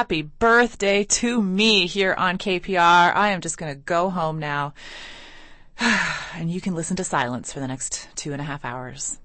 happy birthday to me here on KPR. I am just going to go home now. And you can listen to silence for the next 2.5 hours.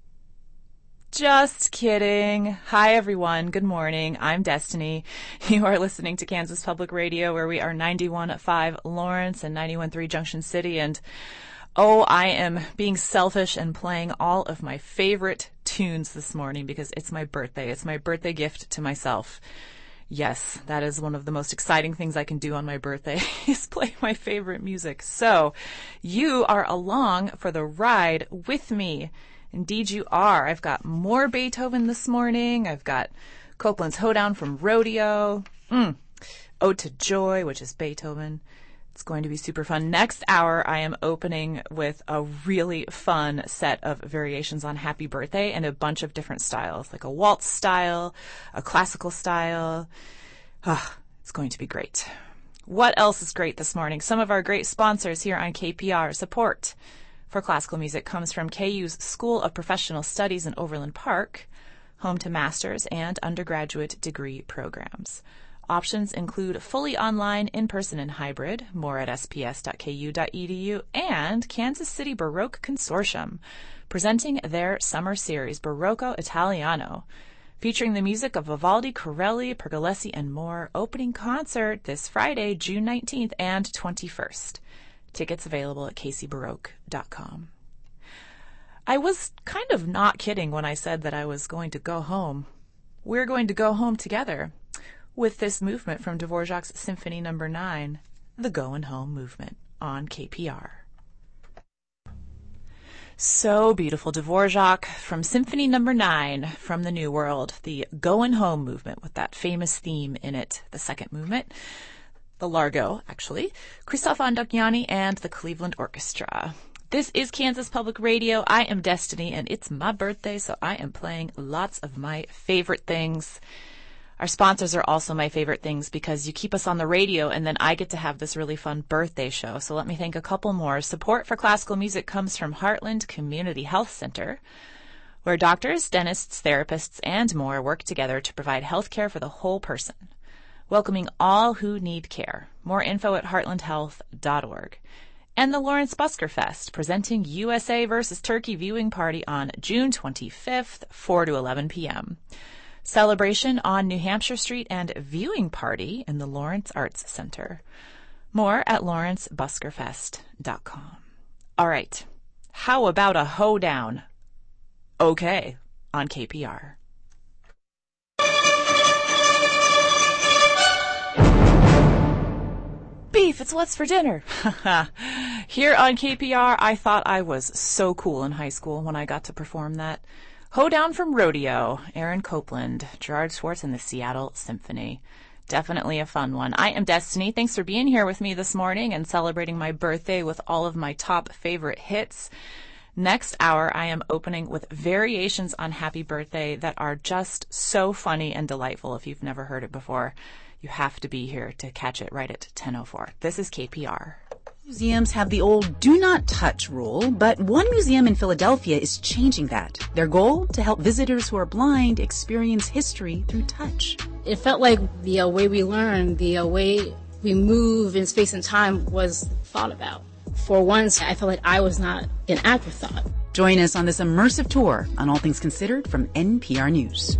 Just kidding. Hi, everyone. Good morning. I'm Destiny. You are listening to Kansas Public Radio, where we are 91.5 Lawrence and 91.3 Junction City. And oh, I am being selfish and playing all of my favorite tunes this morning because it's my birthday. It's my birthday gift to myself. Yes, that is one of the most exciting things I can do on my birthday is play my favorite music. So you are along for the ride with me. Indeed you are. I've got more Beethoven this morning. I've got Copland's Hoedown from Rodeo. Ode to Joy, which is Beethoven. It's going to be super fun. Next hour, I am opening with a really fun set of variations on Happy Birthday and a bunch of different styles, like a waltz style, a classical style. It's going to be great. What else is great this morning? Some of our great sponsors here on KPR. Support for classical music comes from KU's School of Professional Studies in Overland Park, home to master's and undergraduate degree programs. Options include fully online, in-person, and hybrid, more at sps.ku.edu, and Kansas City Baroque Consortium, presenting their summer series, Barocco Italiano, featuring the music of Vivaldi, Corelli, Pergolesi, and more. Opening concert this Friday, June 19th and 21st. Tickets available at caseybaroque.com. I was kind of not kidding when I said that I was going to go home. We're going to go home together with this movement from Dvorak's Symphony No. 9, the Goin' Home Movement, on KPR. So beautiful. Dvorak from Symphony No. 9 from the New World, the Goin' Home Movement, with that famous theme in it, the second movement, the Largo, actually, Christoph Ondokiani and the Cleveland Orchestra. This is Kansas Public Radio. I am Destiny, and it's my birthday, so I am playing lots of my favorite things. Our sponsors are also my favorite things because you keep us on the radio, and then I get to have this really fun birthday show. So let me thank a couple more. Support for classical music comes from Heartland Community Health Center, where doctors, dentists, therapists, and more work together to provide health care for the whole person, welcoming all who need care. More info at heartlandhealth.org. And the Lawrence Busker Fest, presenting USA versus Turkey viewing party on June 25th, 4 to 11 p.m. Celebration on New Hampshire Street and viewing party in the Lawrence Arts Center. More at lawrencebuskerfest.com. All right. How about a hoedown? Okay, on KPR. Beef, it's what's for dinner. Here on KPR, I thought I was so cool in high school when I got to perform that. Hoedown from Rodeo, Aaron Copland, Gerard Schwartz, and the Seattle Symphony. Definitely a fun one. I am Destiny. Thanks for being here with me this morning and celebrating my birthday with all of my top favorite hits. Next hour, I am opening with variations on Happy Birthday that are just so funny and delightful. If you've never heard it before, you have to be here to catch it right at 10:04. This is KPR. Museums have the old do not touch rule, but one museum in Philadelphia is changing that. Their goal? To help visitors who are blind experience history through touch. It felt like the way we learn, the way we move in space and time was thought about. For once, I felt like I was not an afterthought. Join us on this immersive tour on All Things Considered from NPR News.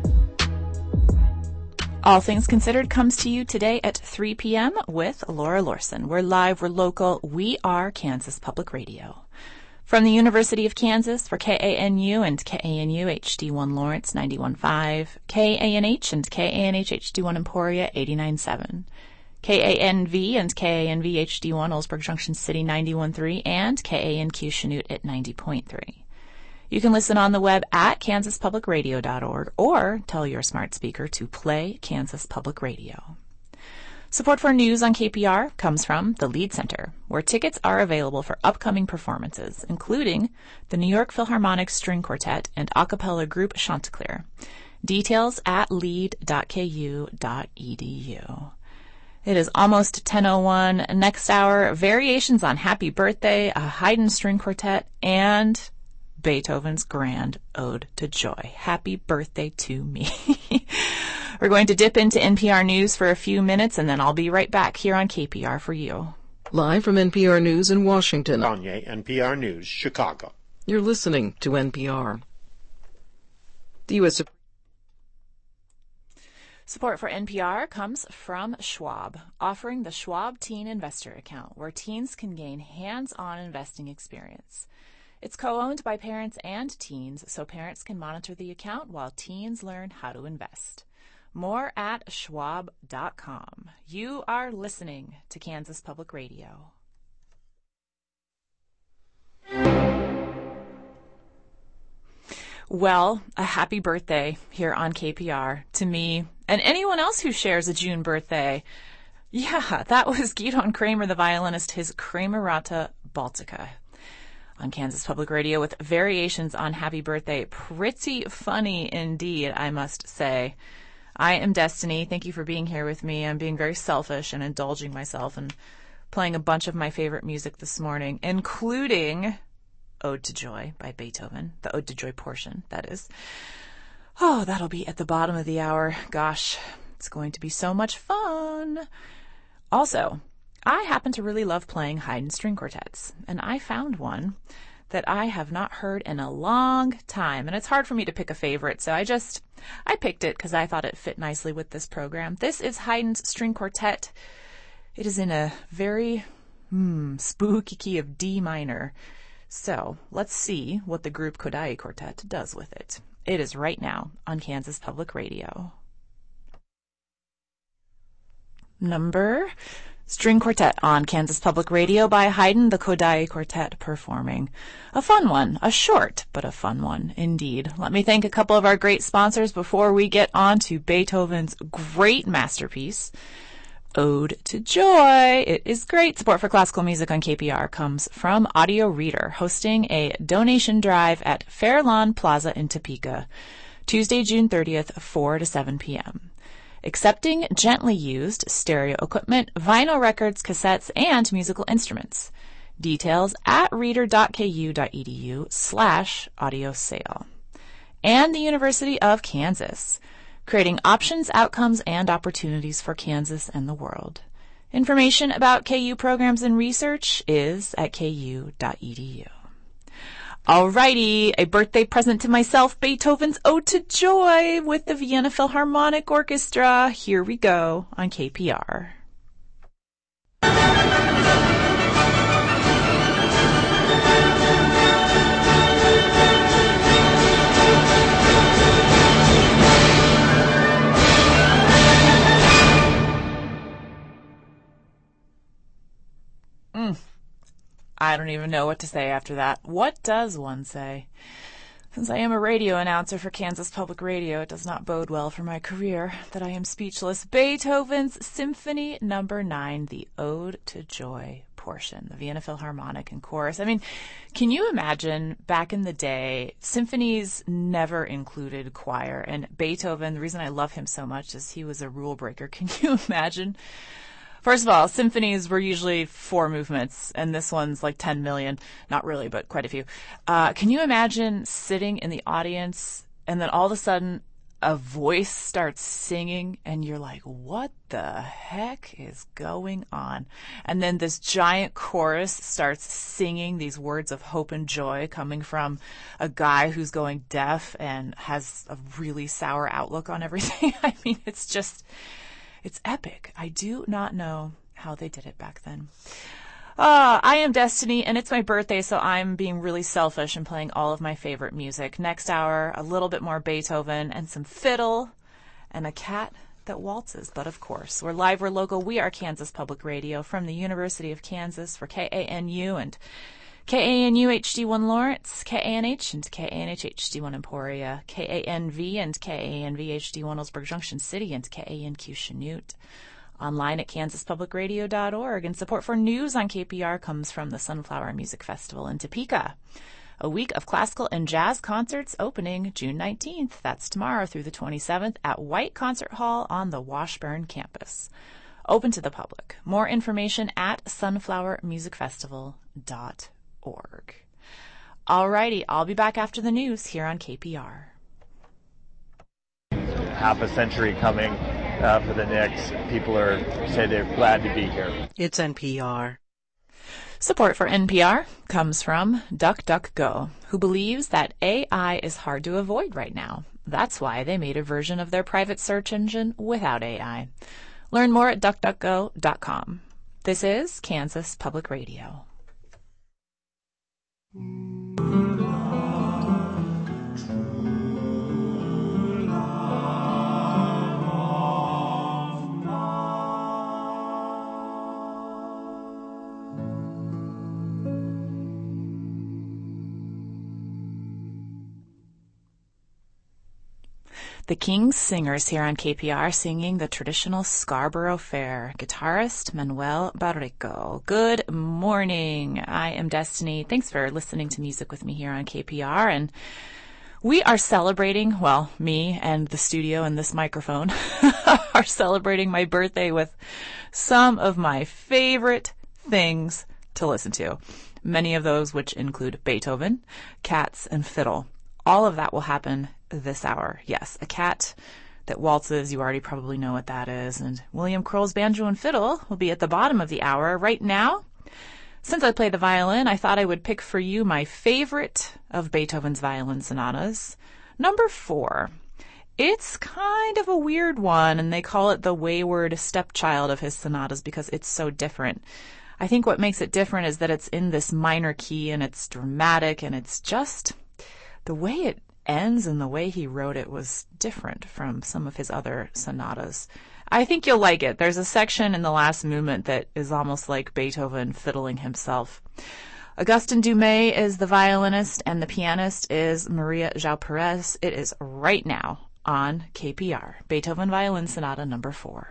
All Things Considered comes to you today at 3 p.m. with Laura Lorson. We're live, we're local, we are Kansas Public Radio. From the University of Kansas for KANU and KANU HD1 Lawrence 91.5, KANH and KANH HD1 Emporia 89.7, KANV and KANV HD1 Oldsburg Junction City 91.3, and KANQ Chanute at 90.3. You can listen on the web at kansaspublicradio.org or tell your smart speaker to play Kansas Public Radio. Support for news on KPR comes from the Lead Center, where tickets are available for upcoming performances, including the New York Philharmonic String Quartet and a cappella group Chanticleer. Details at lead.ku.edu. It is almost 10:01. Next hour, variations on Happy Birthday, a Haydn String Quartet, and Beethoven's Grand Ode to Joy. Happy birthday to me. We're going to dip into NPR News for a few minutes, and then I'll be right back here on KPR for you. Live from NPR News in Washington. Kanye, NPR News, Chicago. You're listening to NPR. The U.S. Support for NPR comes from Schwab, offering the Schwab Teen Investor Account, where teens can gain hands-on investing experience. It's co-owned by parents and teens, so parents can monitor the account while teens learn how to invest. More at schwab.com. You are listening to Kansas Public Radio. Well, a happy birthday here on KPR to me and anyone else who shares a June birthday. Yeah, that was Gidon Kramer, the violinist, his Kramerata Baltica on Kansas Public Radio with variations on Happy Birthday. Pretty funny indeed, I must say. I am Destiny. Thank you for being here with me. I'm being very selfish and indulging myself and playing a bunch of my favorite music this morning, including Ode to Joy by Beethoven, the Ode to Joy portion, that is. Oh, that'll be at the bottom of the hour. Gosh, it's going to be so much fun. Also, I happen to really love playing Haydn string quartets, and I found one that I have not heard in a long time, and it's hard for me to pick a favorite, so I picked it because I thought it fit nicely with this program. This is Haydn's string quartet. It is in a very spooky key of D minor. So let's see what the group Kodály Quartet does with it. It is right now on Kansas Public Radio. Number String Quartet on Kansas Public Radio by Haydn, the Kodály Quartet performing. A fun one, a short, but a fun one indeed. Let me thank a couple of our great sponsors before we get on to Beethoven's great masterpiece, Ode to Joy. It is great. Support for classical music on KPR comes from Audio Reader, hosting a donation drive at Fairlawn Plaza in Topeka, Tuesday, June 30th, 4 to 7 p.m. Accepting gently used stereo equipment, vinyl records, cassettes, and musical instruments. Details at reader.ku.edu/audio sale. And the University of Kansas, creating options, outcomes, and opportunities for Kansas and the world. Information about KU programs and research is at ku.edu. Alrighty, a birthday present to myself, Beethoven's Ode to Joy with the Vienna Philharmonic Orchestra. Here we go on KPR. I don't even know what to say after that. What does one say? Since I am a radio announcer for Kansas Public Radio, it does not bode well for my career that I am speechless. Beethoven's Symphony No. 9, the Ode to Joy portion, the Vienna Philharmonic and chorus. I mean, can you imagine back in the day, symphonies never included choir, and Beethoven, the reason I love him so much is he was a rule breaker. Can you imagine? First of all, symphonies were usually 4 movements, and this one's like 10 million. Not really, but quite a few. Can you imagine sitting in the audience, and then all of a sudden a voice starts singing, and you're like, what the heck is going on? And then this giant chorus starts singing these words of hope and joy coming from a guy who's going deaf and has a really sour outlook on everything. I mean, it's epic. I do not know how they did it back then. I am Destiny, and it's my birthday, so I'm being really selfish and playing all of my favorite music. Next hour, a little bit more Beethoven and some fiddle and a cat that waltzes. But of course, we're live, we're local. We are Kansas Public Radio from the University of Kansas for KANU and KANU HD1 Lawrence, KANH and KANH HD1 Emporia, KANV and KANV HD1 Ellsberg Junction City, and KANQ Chanute. Online at kansaspublicradio.org. And support for news on KPR comes from the Sunflower Music Festival in Topeka. A week of classical and jazz concerts opening June 19th. That's tomorrow through the 27th at White Concert Hall on the Washburn campus. Open to the public. More information at sunflowermusicfestival.org. Alrighty, I'll be back after the news here on KPR. Half a century coming for the Knicks. People say they're glad to be here. It's NPR. Support for NPR comes from DuckDuckGo, who believes that AI is hard to avoid right now. That's why they made a version of their private search engine without AI. Learn more at duckduckgo.com. This is Kansas Public Radio. The King's Singers here on KPR singing the traditional Scarborough Fair. Guitarist Manuel Barrico. Good morning. I am Destiny. Thanks for listening to music with me here on KPR. And we are celebrating, well, me and the studio and this microphone are celebrating my birthday with some of my favorite things to listen to. Many of those which include Beethoven, cats, and fiddle. All of that will happen this hour. Yes, a cat that waltzes, you already probably know what that is. And William Kroll's banjo and fiddle will be at the bottom of the hour. Right now, since I play the violin, I thought I would pick for you my favorite of Beethoven's violin sonatas, number 4. It's kind of a weird one, and they call it the wayward stepchild of his sonatas because it's so different. I think what makes it different is that it's in this minor key, and it's dramatic, and it's just the way it ends and the way he wrote it was different from some of his other sonatas. I think you'll like it. There's a section in the last movement that is almost like Beethoven fiddling himself. Augustin Dumay is the violinist and the pianist is Maria João Perez. It is right now on KPR, Beethoven Violin Sonata number 4.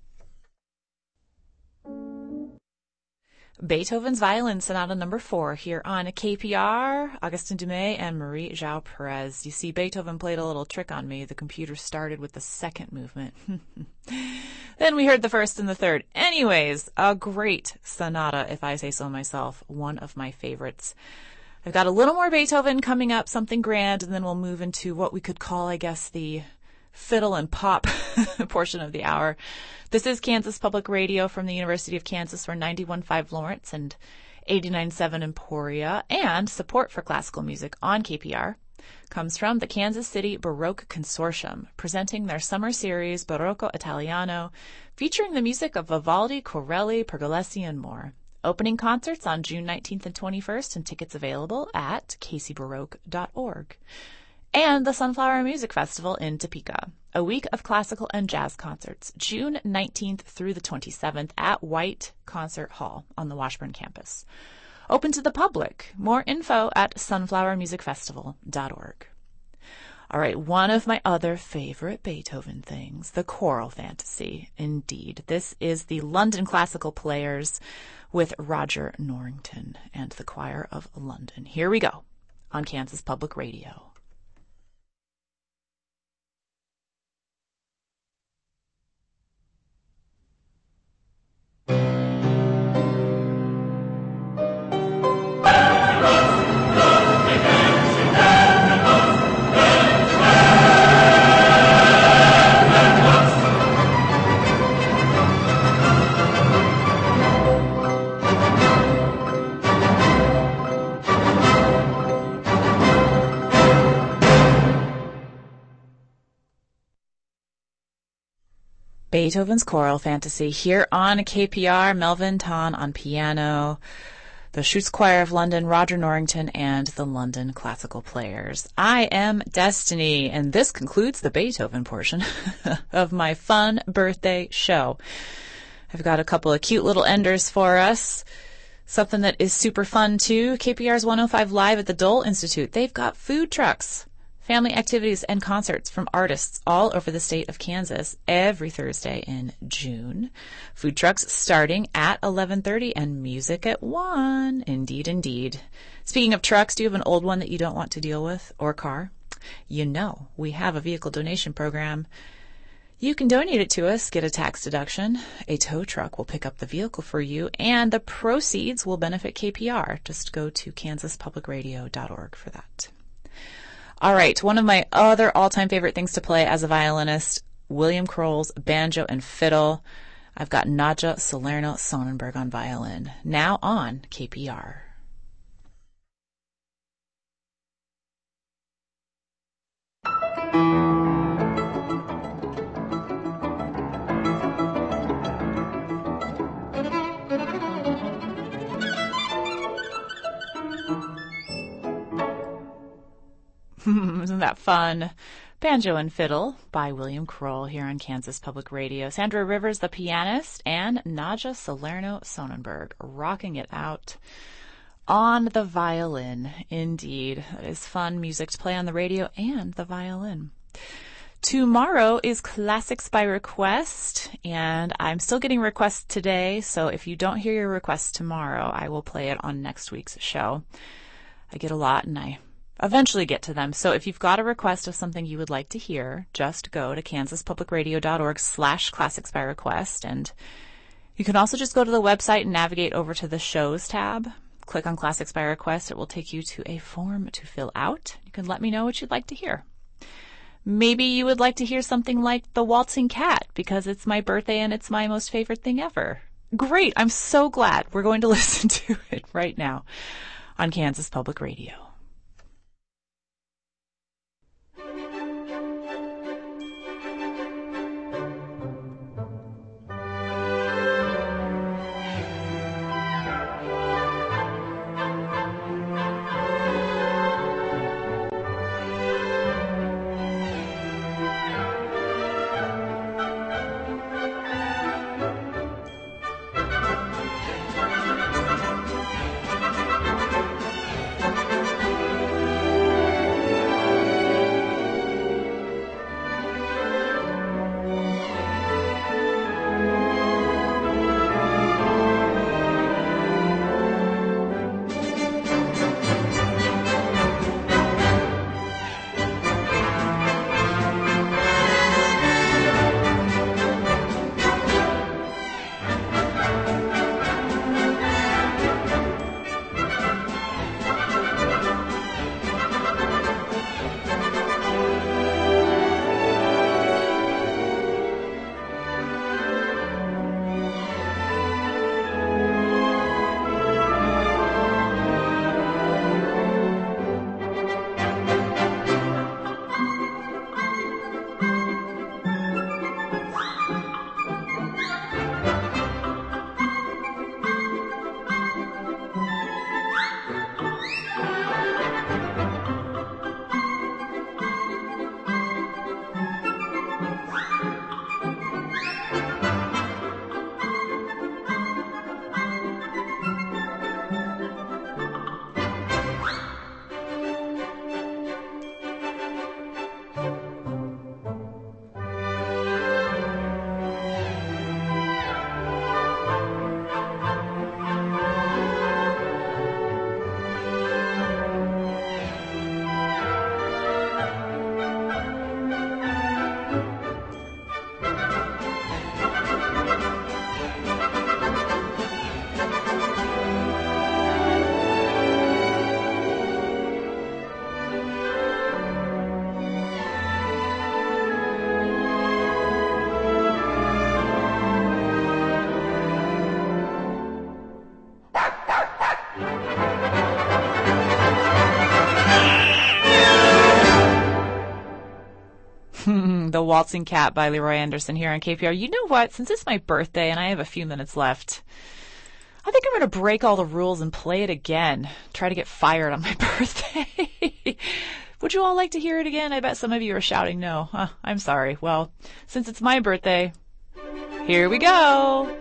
Beethoven's Violin Sonata number 4 here on KPR, Augustin Dumay and Marie João Perez. You see, Beethoven played a little trick on me. The computer started with the second movement. Then we heard the first and the third. Anyways, a great sonata, if I say so myself. One of my favorites. I've got a little more Beethoven coming up, something grand, and then we'll move into what we could call, I guess, the fiddle and pop portion of the hour. This is Kansas Public Radio from the University of Kansas. We're 91.5 Lawrence and 89.7 Emporia. And support for classical music on KPR comes from the Kansas City Baroque Consortium, presenting their summer series Barocco Italiano, featuring the music of Vivaldi, Corelli, Pergolesi, and more. Opening concerts on June 19th and 21st, and tickets available at kcbaroque.org. And the Sunflower Music Festival in Topeka, a week of classical and jazz concerts, June 19th through the 27th at White Concert Hall on the Washburn campus. Open to the public. More info at sunflowermusicfestival.org. All right, one of my other favorite Beethoven things, the choral fantasy. Indeed, this is the London Classical Players with Roger Norrington and the Choir of London. Here we go on Kansas Public Radio. Beethoven's Choral Fantasy here on KPR. Melvin Ton on piano, the Schutz Choir of London, Roger Norrington, and the London Classical Players. I am Destiny, and this concludes the Beethoven portion of my fun birthday show. I've got a couple of cute little enders for us. Something that is super fun, too. KPR's 105 Live at the Dole Institute. They've got food trucks, family activities, and concerts from artists all over the state of Kansas every Thursday in June. Food trucks starting at 11:30 and music at 1. Indeed, indeed. Speaking of trucks, do you have an old one that you don't want to deal with, or car? You know, we have a vehicle donation program. You can donate it to us, get a tax deduction. A tow truck will pick up the vehicle for you, and the proceeds will benefit KPR. Just go to kansaspublicradio.org for that. All right, one of my other all-time favorite things to play as a violinist, William Kroll's Banjo and Fiddle. I've got Nadja Salerno Sonnenberg on violin, now on KPR. Isn't that fun? Banjo and Fiddle by William Kroll here on Kansas Public Radio. Sandra Rivers, the pianist, and Nadja Salerno Sonnenberg rocking it out on the violin. Indeed, it is fun music to play on the radio and the violin. Tomorrow is Classics by Request, and I'm still getting requests today, so if you don't hear your request tomorrow, I will play it on next week's show. I get a lot, and I eventually get to them. So if you've got a request of something you would like to hear, just go to kansaspublicradio.org/classics by request. And you can also just go to the website and navigate over to the shows tab. Click on Classics by Request. It will take you to a form to fill out. You can let me know what you'd like to hear. Maybe you would like to hear something like The Waltzing Cat because it's my birthday and it's my most favorite thing ever. Great. I'm so glad. We're going to listen to it right now on Kansas Public Radio. The Waltzing Cat by Leroy Anderson here on KPR. You know what? Since it's my birthday and I have a few minutes left, I think I'm going to break all the rules and play it again. Try to get fired on my birthday. Would you all like to hear it again? I bet some of you are shouting no. I'm sorry. Well, since it's my birthday, here we go.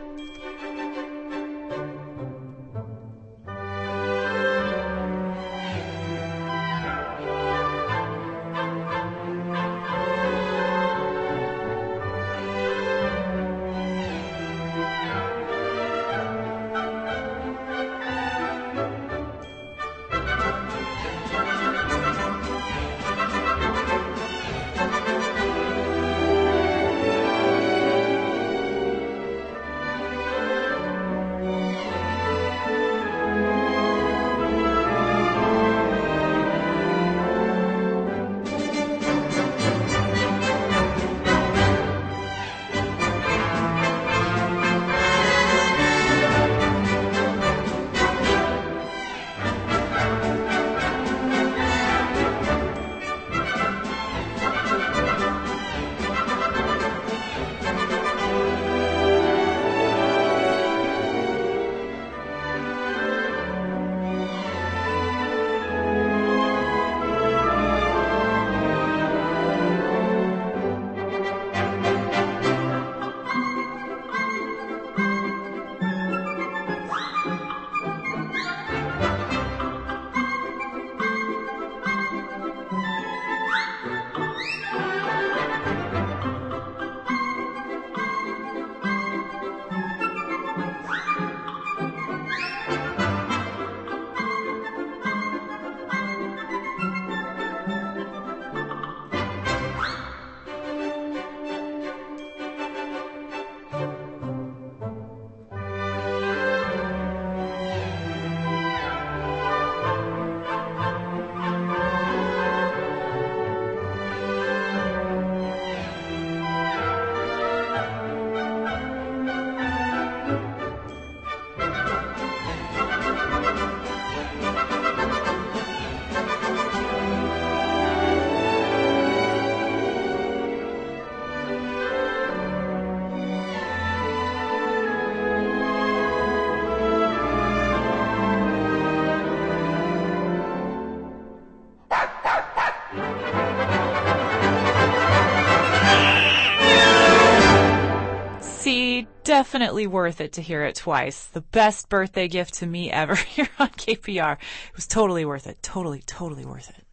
definitely worth it to hear it twice. The best birthday gift to me ever here on KPR. It was totally worth it. Totally worth it.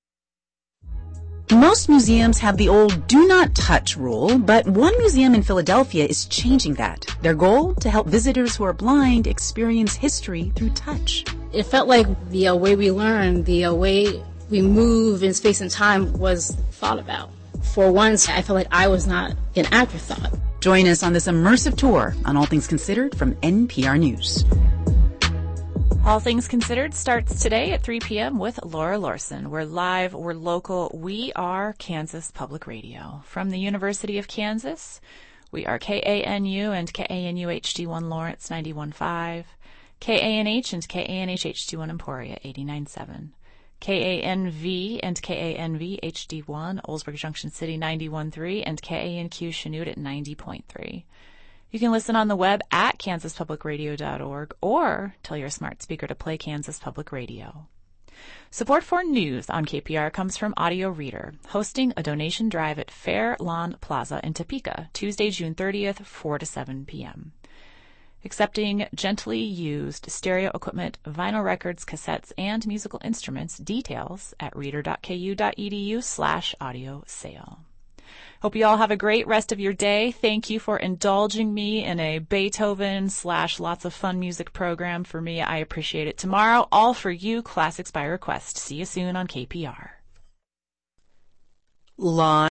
Most museums have the old do not touch rule, but one museum in Philadelphia is changing that. Their goal? To help visitors who are blind experience history through touch. It felt like the way we learn, the way we move in space and time was thought about. For once, I felt like I was not an afterthought. Join us on this immersive tour on All Things Considered from NPR News. All Things Considered starts today at 3 p.m. with Laura Lorson. We're live, we're local, we are Kansas Public Radio. From the University of Kansas, we are KANU and KANU HD1 Lawrence 91.5, KANH and KANH HD1 Emporia 89.7, KANV and KANV HD1 Oldsburg Junction City 91.3, and KANQ Chanute at 90.3. You can listen on the web at kansaspublicradio.org or tell your smart speaker to play Kansas Public Radio. Support for news on KPR comes from Audio Reader, hosting a donation drive at Fair Lawn Plaza in Topeka, Tuesday, June 30th, 4 to 7 p.m. Accepting gently used stereo equipment, vinyl records, cassettes, and musical instruments. Details at reader.ku.edu/audio sale. Hope you all have a great rest of your day. Thank you for indulging me in a Beethoven / lots of fun music program. For me, I appreciate it. Tomorrow, all for you, Classics by Request. See you soon on KPR. Live